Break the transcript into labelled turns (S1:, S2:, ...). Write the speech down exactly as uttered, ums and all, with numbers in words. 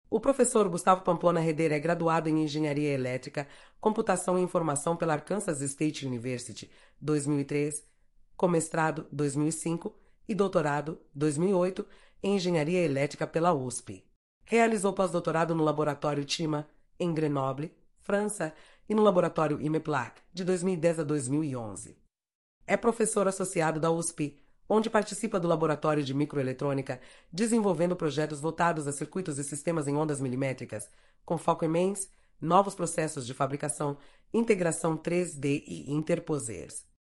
S1: O professor Gustavo Pamplona Reder é graduado em Engenharia Elétrica, Computação e Informação pela Arkansas State University, dois mil e três, com mestrado dois mil e cinco e doutorado dois mil e oito em Engenharia Elétrica pela U S P. Realizou pós-doutorado no Laboratório TIMA, em Grenoble, França, e no Laboratório IMEPLAC, de dois mil e dez a dois mil e onze. É professor associado da U S P, onde participa do Laboratório de Microeletrônica, desenvolvendo projetos voltados a circuitos e sistemas em ondas milimétricas, com foco em MEMS, novos processos de fabricação, integração três D e interposers.